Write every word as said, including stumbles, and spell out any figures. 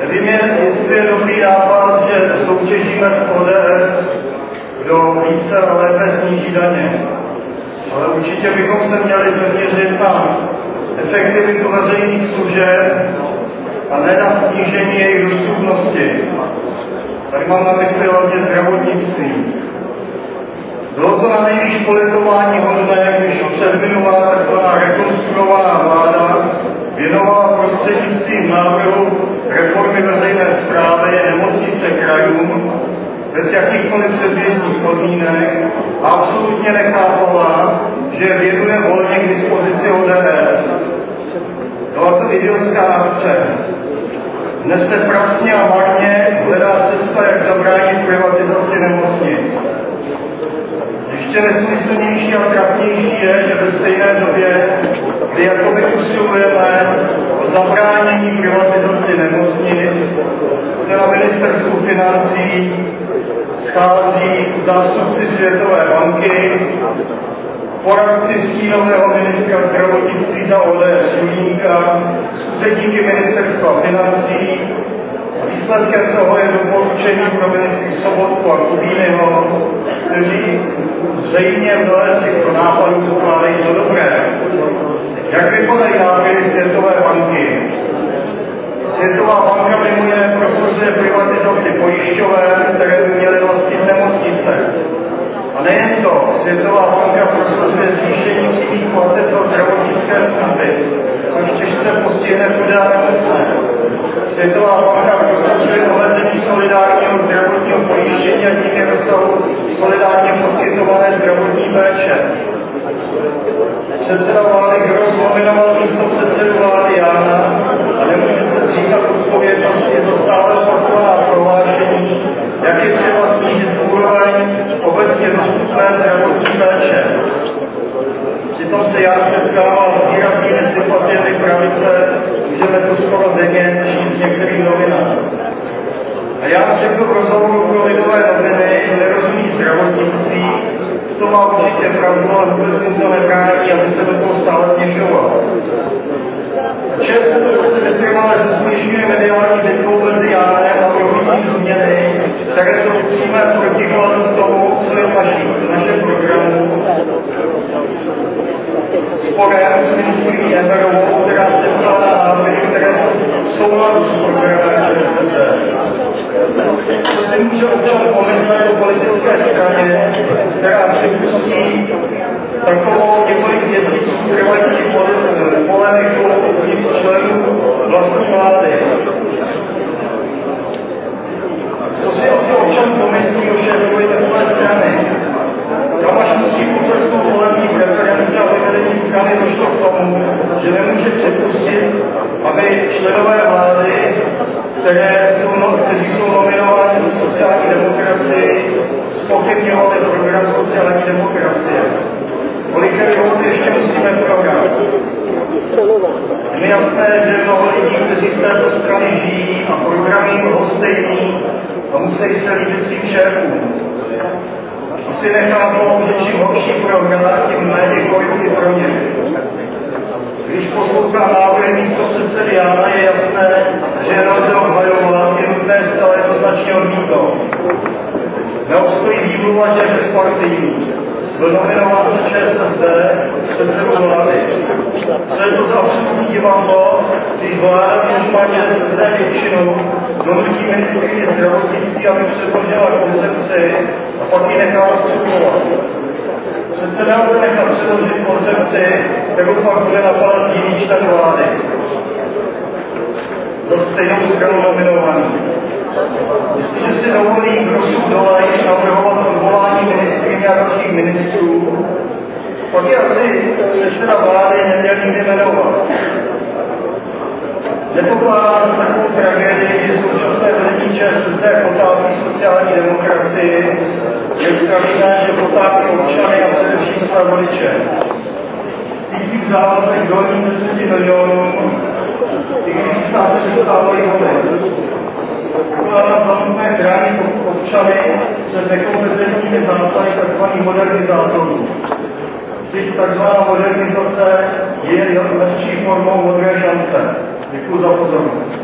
Nevím, jestli je dobrý nápad, že soutěžíme s O D S, kdo více a lépe sníží daně. Ale určitě bychom se měli zaměřit na efektivitu veřejných služeb a ne na snížení jejich dostupnosti. Tady mám na mysli hlavně zdravotnictví. Bylo to na nejvíc politování hodné, když předminulá tzv. Rekonstruovaná vláda věnovala prostřednictvím návrhu reformy veřejné správy nemocnice krajům bez jakýchkoliv předběžných podmínek a absolutně nechápala, že věnuje volně k dispozici O D S. Byla to idiotská akce. Dnes se pracně a marně hledá cesta, jak zabránit privatizaci nemocnic. Ještě nesmyslnější a trapnější je, že ve stejné době, kdy jakoby usilujeme o zabránění privatizaci nemocnic, se na ministerstvu financí schází zástupci Světové banky, poradci stínového ministra zdravotnictví za O D S Julínka, úředníky ministerstva financí. Výsledkem toho je doporučení pro ministry Sobotku a Kubínyho, kteří zřejmě mnohé z těchto nápadů pokládají za dobré. Jak vypadají nápady Světové banky? Světová banka mimo jiné prosazuje privatizaci pojišťoven, které by měly vlastnit nemocnice. A nejen to, Světová banka prosazuje zvýšení přímých plateb za zdravotnické služby, což těžce postihne chudé a nemocné. Světová banka prosazuje omezení solidárního zdravotního pojištění a díky rozsahu solidárně poskytované zdravotní péče. Předseda vlády Gross nominoval místo předsedu vlády Jána a nemůže se zříkat odpovědnosti za stále opakovaná prohlášení, jak je třeba snížit úroveň obecně dostupné zdravotní péče. Přitom se Ján setkával s výraznými sympatiemi pravice, můžeme to skoro denně číst v některých novinách. A Ján řekl v rozhovoru pro Lidové noviny, že nerozumí zdravotnictví, to má určitě pravdu, ale vůbec mu to nebrání, aby se do toho stále vměšoval. Čest se to zase vytrvale zesměšňuje mediální bitkou mezi Jánem a provící změny, které jsou v přímém protikladu tomu, co je v našem programu. Sporem s ministryní Eberovou, která předkládá návrhy, které jsou v souladu s programem ČSSD. Co si může občan pomyslet o politické straně, která připustí takovou několik měsíců trvající polemiku uvnitř členů vlastní vlády? Co si asi občan pomyslí o šéfovi takové strany? Tam až musí uprstnou volební preference a vyvedení strany došlo k tomu, že nemůže připustit, aby členové vlády, které jsou, no, kteří jsou nominováni za sociální demokracii, zpochybňovali program sociální demokracie. Kolikrát volby ještě musíme prohrát. Je mi jasné, že mnoho lidí, kteří z této strany žijí a program jim lhostejný a musí se líbit svým šéfům. Asi nechápou, že čím horší program, tím méně bojů i pro ně. Když poslouchá návrhy místo předsedy Jána, je jasné, že nelze obhajovat, je nutné zcela jednoznačně odmítnout. Neobstojí výmluva, že je bezpartijní. Byl nominován za ČSSD předsedou vlády. Co je to za absolutní divadlo, když vláda, když má ČSSD většinu, donutí ministryni zdravotnictví, aby předložila koncepci a pak ji nechá odstupovat. Přece nelze nechat předložit koncepci, kterou pak bude napadat jiný člen vlády. Za stejnou stranu nominovaný. Jestliže si dovolí Grossův dolej navrhovat odvolání ministryně a dalších ministrů, pak je asi předseda vlády neměl nikdy jmenovat. Nepokládá za takovou tragédii, že současné vedení ČSSD potápí sociální demokracii, je strašné, že potápí občany a především své voliče. Cítí závazek dolních deseti milionů, i když nás přestávají volit. Pokládá za nutné chránit občany před nekompetentními zásahy tzv. Modernizátorů. Vždyť tzv. Modernizace je lepší formou modré šance. Děkuji za pozornost.